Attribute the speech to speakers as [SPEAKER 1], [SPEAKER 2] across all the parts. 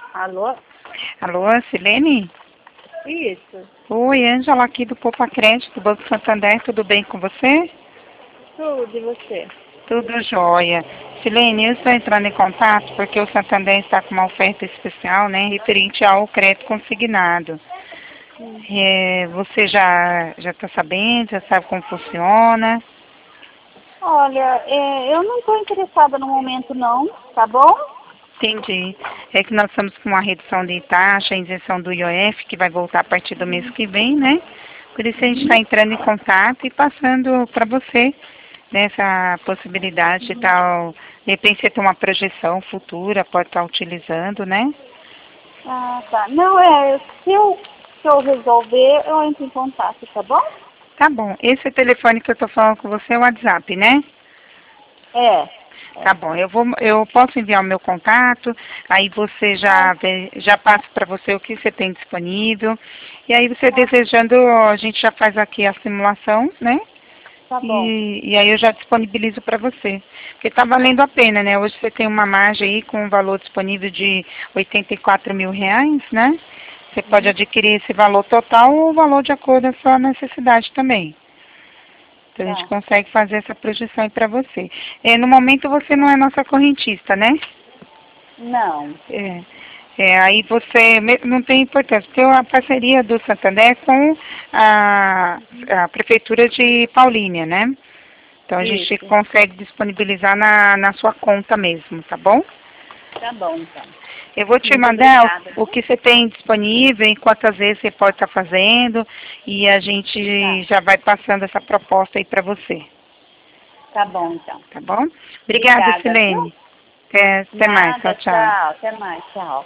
[SPEAKER 1] Alô?
[SPEAKER 2] Alô, Silene?
[SPEAKER 1] Isso.
[SPEAKER 2] Oi, Ângela aqui do Poupa Crédito, do Banco Santander, tudo bem com você?
[SPEAKER 1] Tudo, e você?
[SPEAKER 2] Tudo jóia. Silene, eu estou entrando em contato porque o Santander está com uma oferta especial, né, referente ao crédito consignado. Você já está sabendo, já sabe como funciona?
[SPEAKER 1] Olha, eu não estou interessada no momento não, tá bom?
[SPEAKER 2] Entendi. É que nós estamos com uma redução de taxa, isenção do IOF, que vai voltar a partir do mês que vem, né? Por isso a gente está entrando em contato e passando para você nessa possibilidade de tal, de repente você tem uma projeção futura, pode estar utilizando, né?
[SPEAKER 1] Ah, tá. Não, se eu resolver, eu entro em contato, tá bom?
[SPEAKER 2] Tá bom. Esse telefone que eu estou falando com você é o WhatsApp, né?
[SPEAKER 1] É.
[SPEAKER 2] Tá bom, eu posso enviar o meu contato, aí você
[SPEAKER 1] Tá,
[SPEAKER 2] já passa para você o que você tem disponível, e aí você
[SPEAKER 1] tá,
[SPEAKER 2] desejando, a gente já faz aqui a simulação, né?
[SPEAKER 1] tá bom.
[SPEAKER 2] E aí eu já disponibilizo para você. Porque está valendo a pena, né? Hoje você tem uma margem aí com um valor disponível de R$ 84.000, né? Você pode adquirir esse valor total ou o valor de acordo com a sua necessidade também. Então a gente
[SPEAKER 1] Tá.
[SPEAKER 2] consegue fazer essa projeção aí para você. No momento você não é nossa correntista, né?
[SPEAKER 1] Não.
[SPEAKER 2] Aí você não tem importância, porque a parceria do Santander é com a Prefeitura de Paulínia, né? Então a gente
[SPEAKER 1] Isso.
[SPEAKER 2] consegue disponibilizar na sua conta mesmo, tá bom?
[SPEAKER 1] Tá bom, então.
[SPEAKER 2] Eu vou te
[SPEAKER 1] Muito
[SPEAKER 2] mandar
[SPEAKER 1] obrigada.
[SPEAKER 2] o que você tem disponível e quantas vezes você pode estar fazendo e a gente
[SPEAKER 1] Tá.
[SPEAKER 2] já vai passando essa proposta aí para você,
[SPEAKER 1] Tá bom, então.
[SPEAKER 2] tá bom? Obrigada,
[SPEAKER 1] Obrigada, viu?
[SPEAKER 2] Silene. Até mais, tchau,
[SPEAKER 1] Nada,
[SPEAKER 2] tchau.
[SPEAKER 1] tchau. Até mais, tchau.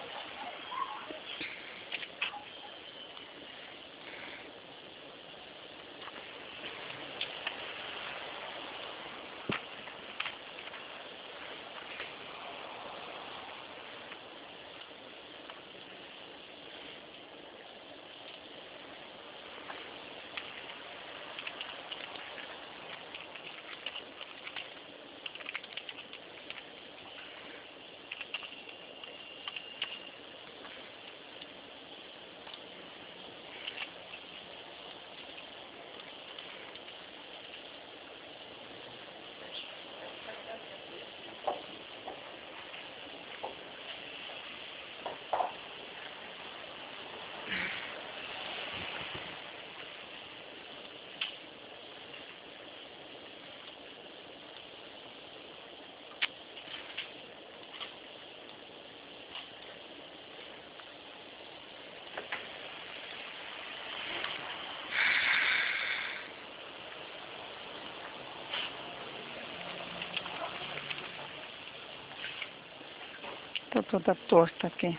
[SPEAKER 2] Tô toda torta aqui.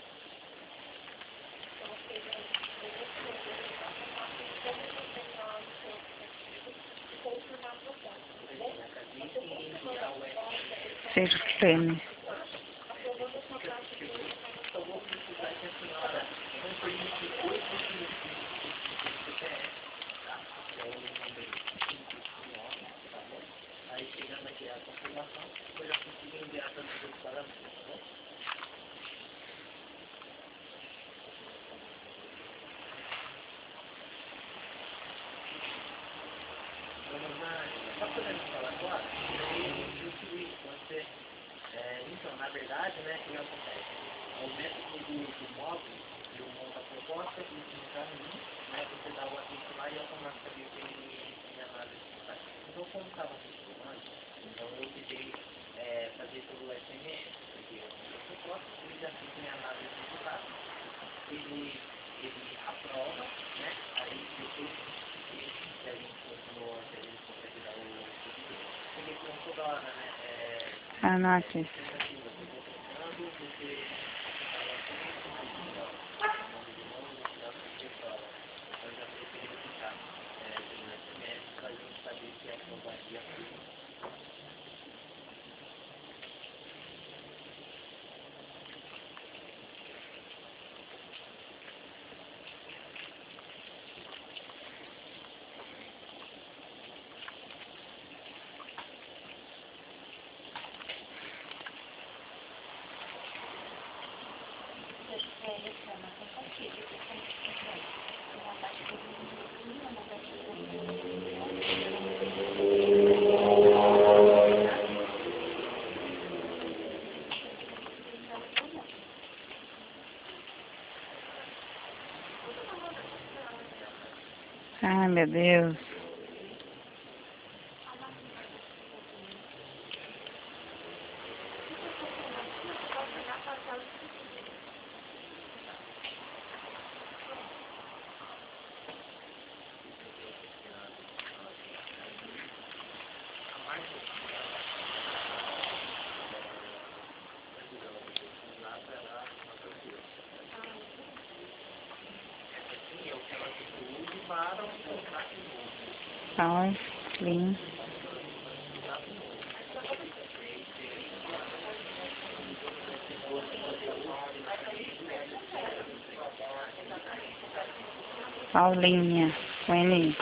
[SPEAKER 2] Seja Silene. Ah, não aqui. Ai, meu Deus. Ai, lindo. Paulinha, com N.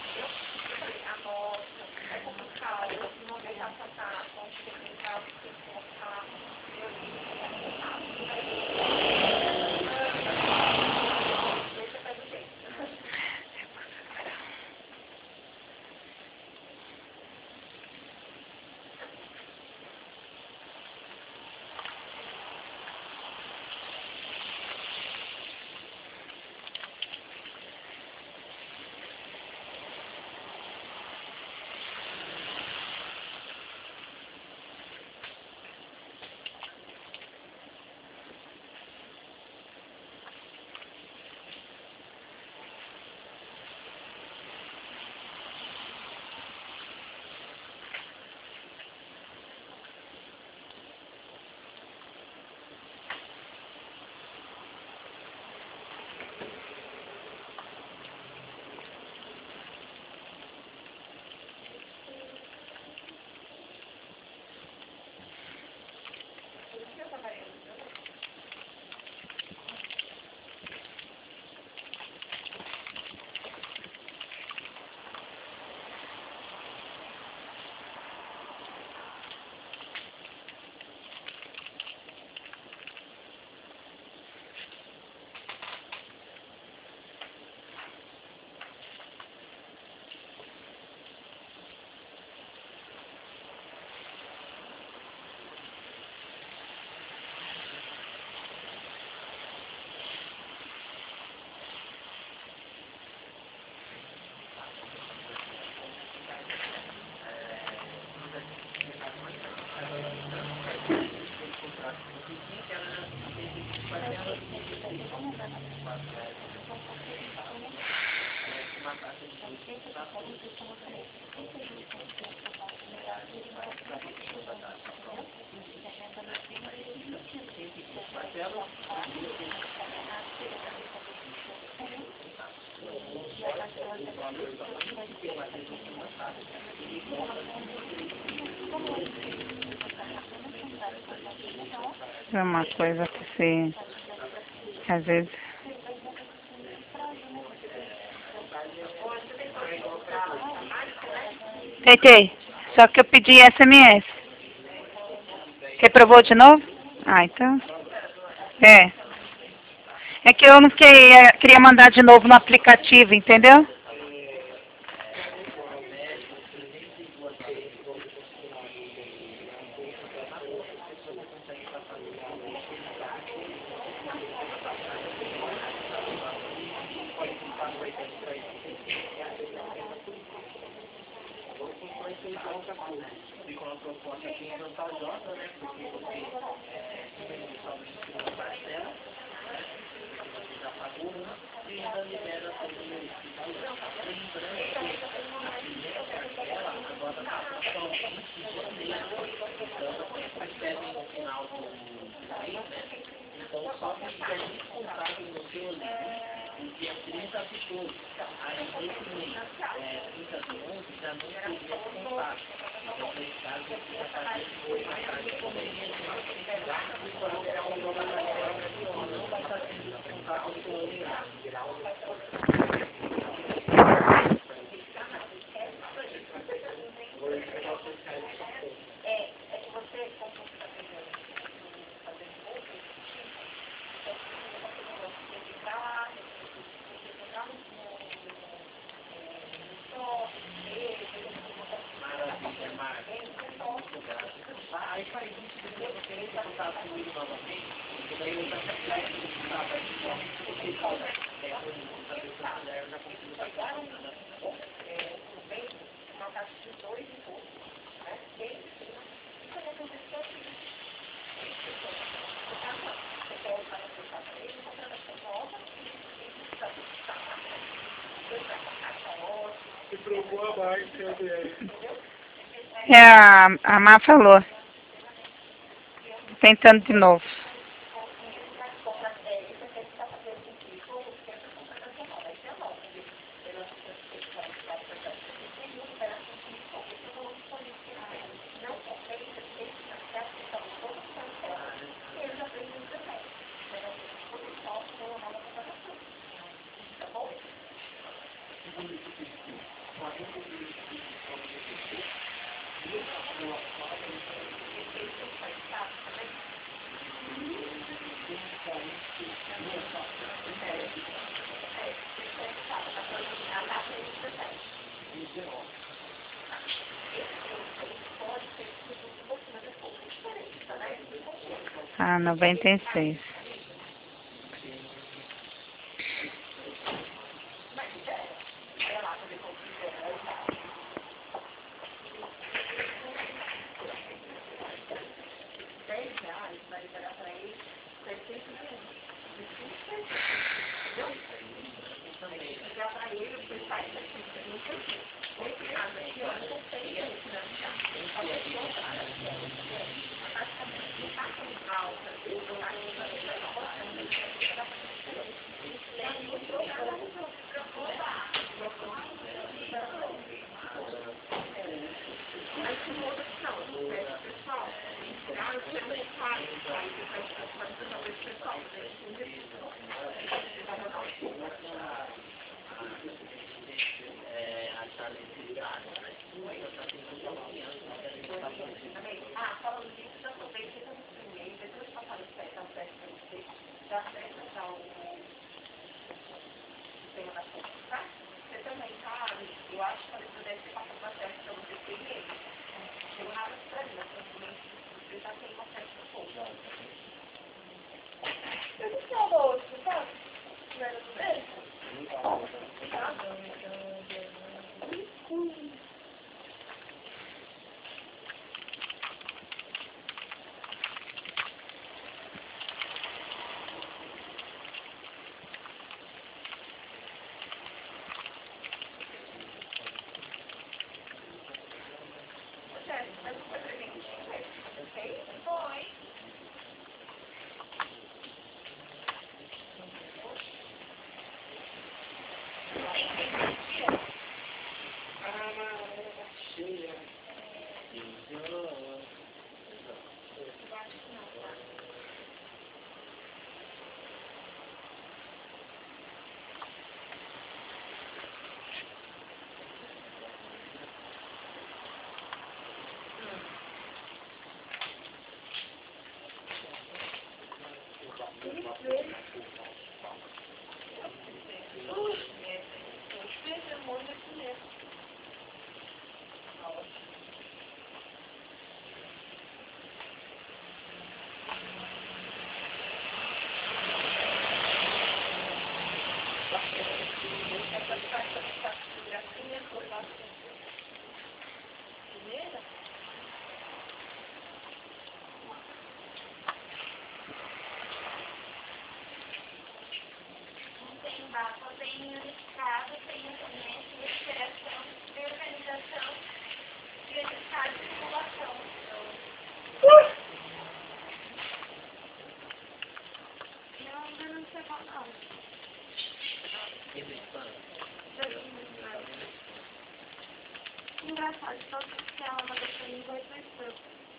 [SPEAKER 2] É uma coisa que você, às vezes... Tentei, só que eu pedi SMS. Reprovou de novo? Ah, então... É. É que eu não queria mandar de novo no aplicativo, entendeu? É, a Má falou. Tentando de novo. Ah, 96.
[SPEAKER 1] Engraçado, só que ela mandou pra mim 222.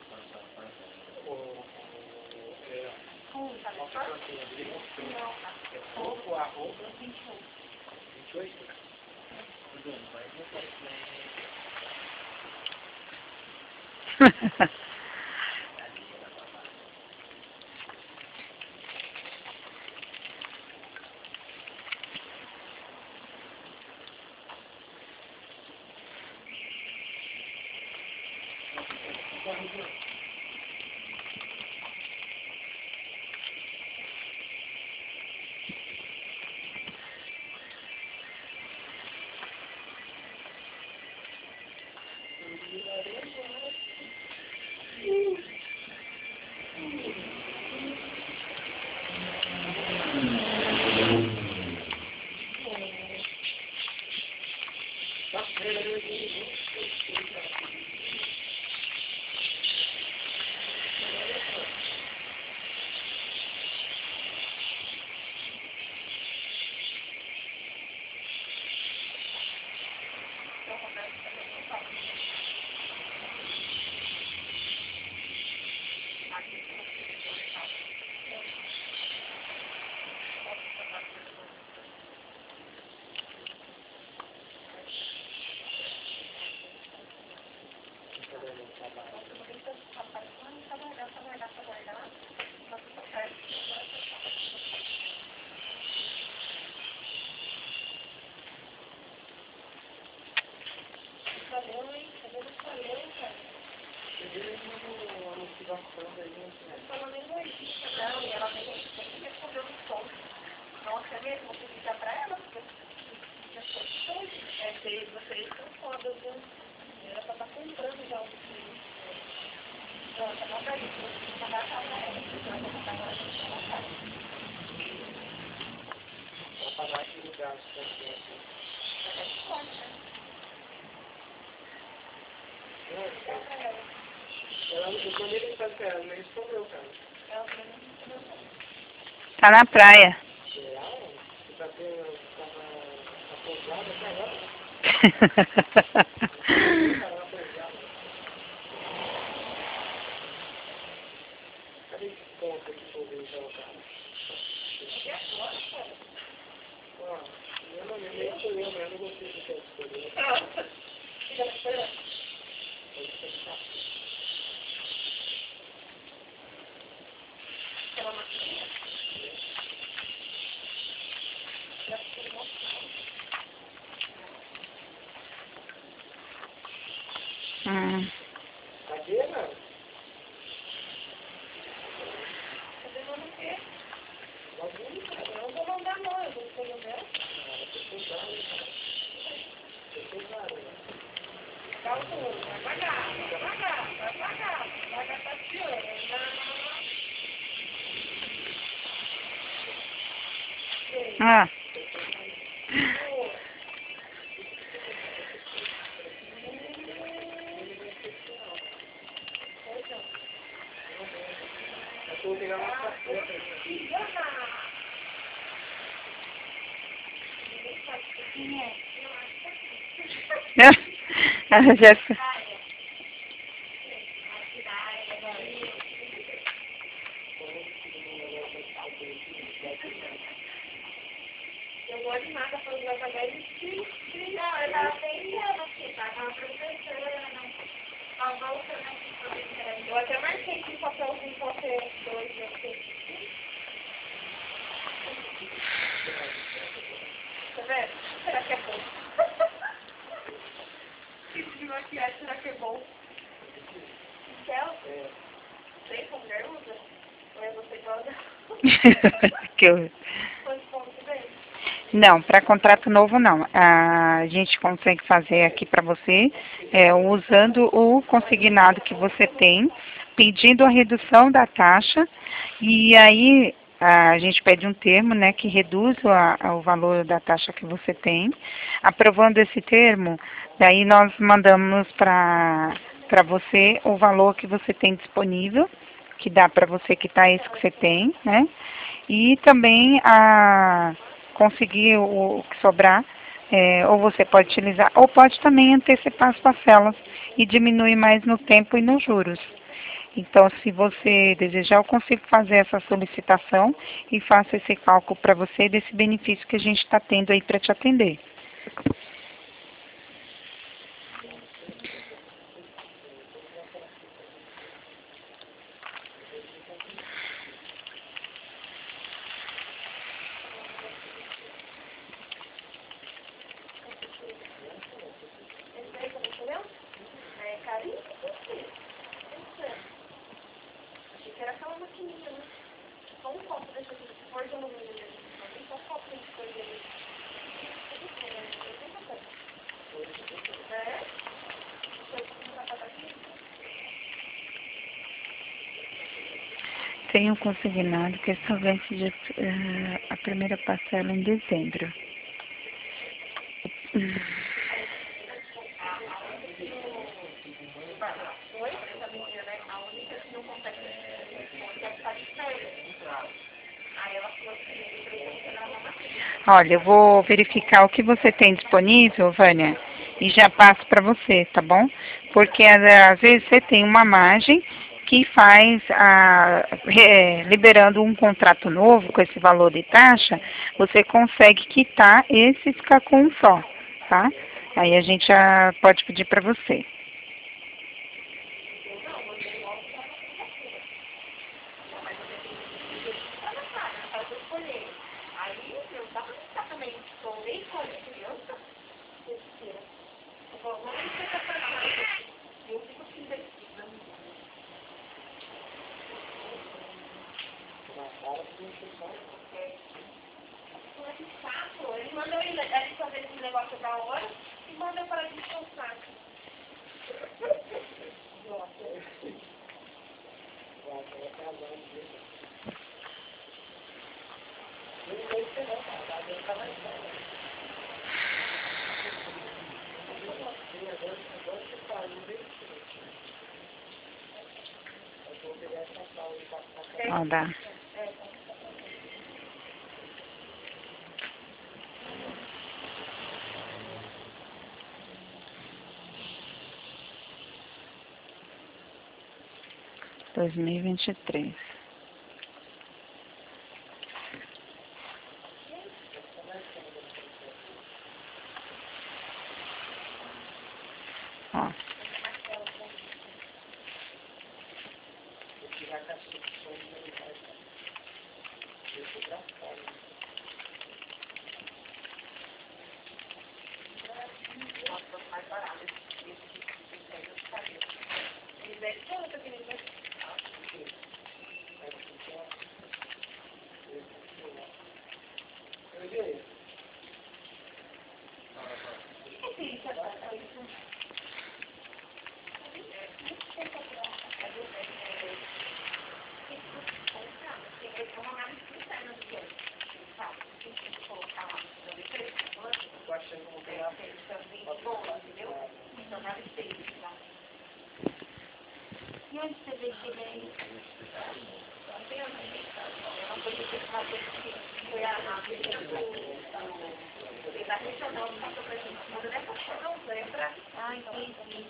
[SPEAKER 1] Tá no não.
[SPEAKER 2] 28. Tá na praia. Hum. Ah. A Jéssica.
[SPEAKER 1] Eu vou animar pra fazer a pagar e não, eu tava pensando aqui, tá? Tava professando, tava voltando aqui pra ver. Eu até marquei aqui papelzinho pra você dois, você. Tá vendo? Será que é bom? Tipo de maquiagem, será que é bom? Pincel? Sei como mulher usa? Ou é você que usa?
[SPEAKER 2] Que eu... Não, para contrato novo não. A gente consegue fazer aqui para você usando o consignado que você tem, pedindo a redução da taxa e aí a gente pede um termo, né, que reduz o valor da taxa que você tem. Aprovando esse termo, daí nós mandamos para você o valor que você tem disponível, que dá para você quitar esse que você tem, né? E também conseguir o que sobrar, ou você pode utilizar, ou pode também antecipar as parcelas e diminuir mais no tempo e nos juros. Então, se você desejar, eu consigo fazer essa solicitação e faço esse cálculo para você desse benefício que a gente está tendo aí para te atender.
[SPEAKER 1] Era aquela maquininha, né? Só um copo desse aqui, se for de alumínio mesmo. Só um copo de coisa ali.
[SPEAKER 2] Tem um consignado que só vence a primeira parcela em dezembro. Olha, eu vou verificar o que você tem disponível, Vânia, e já passo para você, tá bom? Porque às vezes você tem uma margem que faz, liberando um contrato novo com esse valor de taxa, você consegue quitar esse e ficar com um só, tá? Aí a gente já pode pedir para você.
[SPEAKER 1] Ele mandou ele fazer esse negócio da hora e mandou para descansar.
[SPEAKER 2] Ó, dá. Dois mil e 23. Ó.
[SPEAKER 1] E onde você vê que ele é isso? Foi a da regional que passou pra gente. Mas dessa não lembra? Ah, entendi.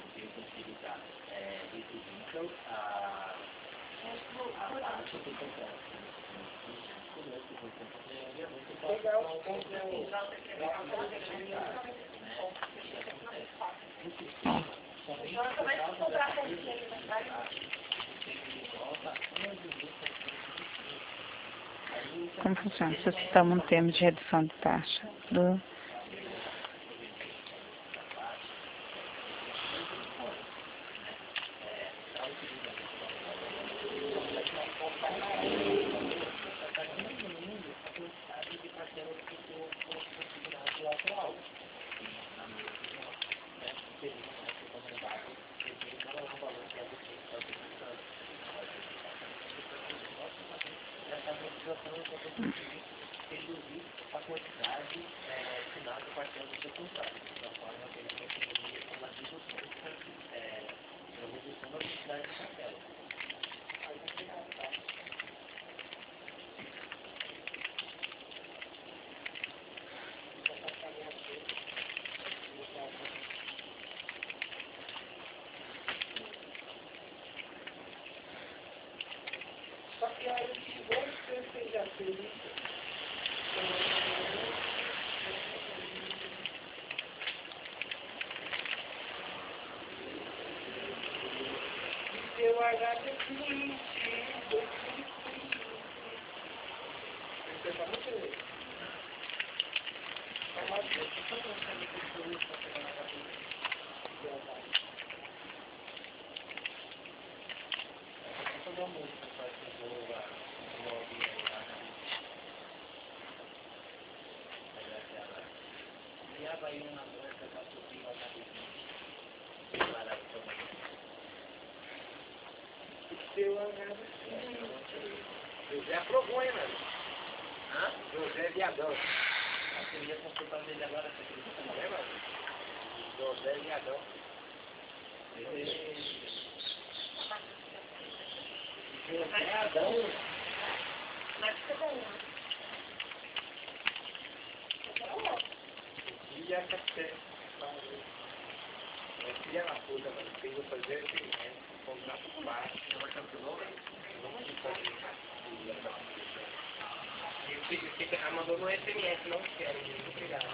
[SPEAKER 2] Como funciona? Solicitamos um termo de redução de taxa do...
[SPEAKER 3] reduzir a quantidade final do parcela do seu contrato, da forma que ele conseguiria uma redução da quantidade de parcela. Só que aí, se você já fez isso, eu agarro aqui, você está muito bem. José aprovou, hein, mano? Hã? José Viadão. Eu queria consultar dele agora, você acredita? É, mano? José Viadão. José Viadão. Mas você tá onde? E a café. Filha na puta, mano. Tem que fazer experimento, comprar por baixo, ela cancelou, não se pode ligar. Ela mandou no SMS, não quero, muito obrigado.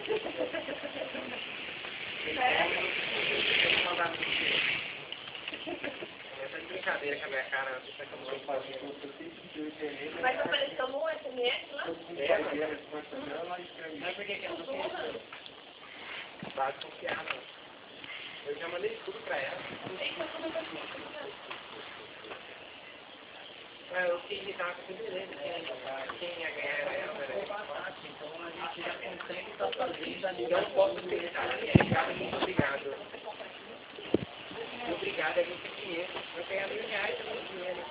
[SPEAKER 3] Eu vou mandar pra você. Essa de brincadeira com a minha cara, você tá com a mão fazendo. Mas apareceu no SMS lá? Mas por que ela não quer? Vai confiar, não. Eu já mandei tudo pra ela. Eu fiz de taxa com beleza, quem ia ganhar era ela, né? Então a gente já consegue estar fazendo ali. Não posso pensar, Ricardo, muito obrigado. Muito obrigado, é muito dinheiro. Eu ganhar R$1.000 é muito dinheiro.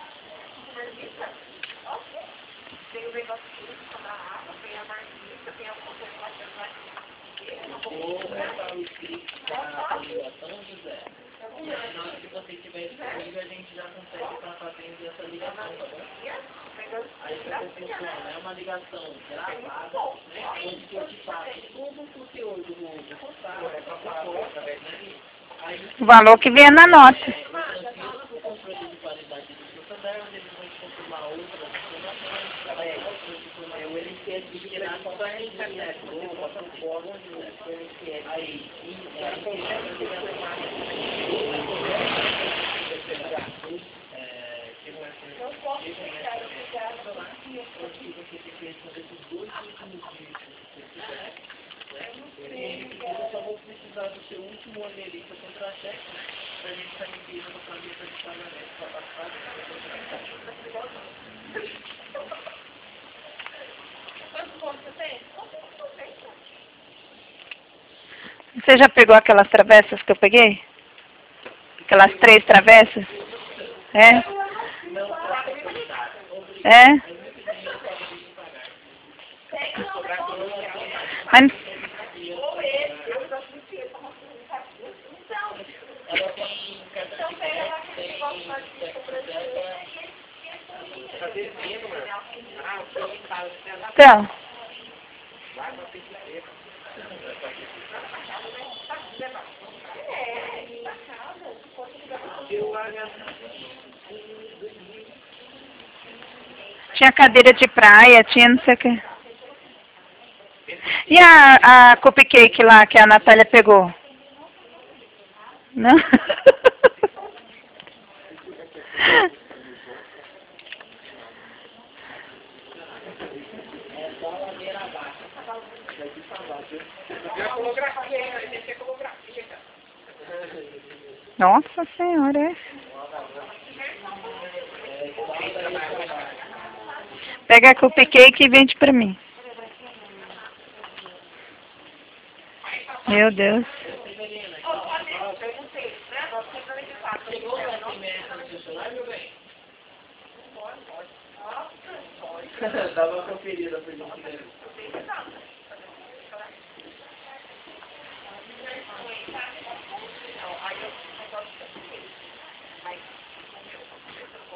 [SPEAKER 3] Tem o negócio de comprar água, tem a marmita, tem alguma coisa lá que eu vou fazer. Vou comprar o escrito da São José. Na hora que você estiver disponível, a gente já consegue estar fazendo essa ligação, tá bom? Aí como funciona? É uma ligação gravada, né? Onde eu te passo todo o conteúdo do contato, né? Aí,
[SPEAKER 2] O valor que vem na nota.
[SPEAKER 3] eu transfiro para o controle de qualidade do seu caderno, eles vão te confirmar outras informações, eu esqueci de tirar só para internet, aí, eu só vou precisar do seu último anerista contra-cheque para a gente estar enviando para a mesa de pagamento para passar.
[SPEAKER 1] Quantos pontos você tem?
[SPEAKER 2] Você já pegou aquelas travessas que eu peguei? Aquelas 3 travessas? É? É? Mas, então, tinha cadeira de praia, tinha não sei o que. E a cupcake lá que a Natália pegou? Não? Nossa Senhora, é. Pega a cupcake e vende pra mim. Meu Deus.
[SPEAKER 3] Dá uma conferida pra gente ver.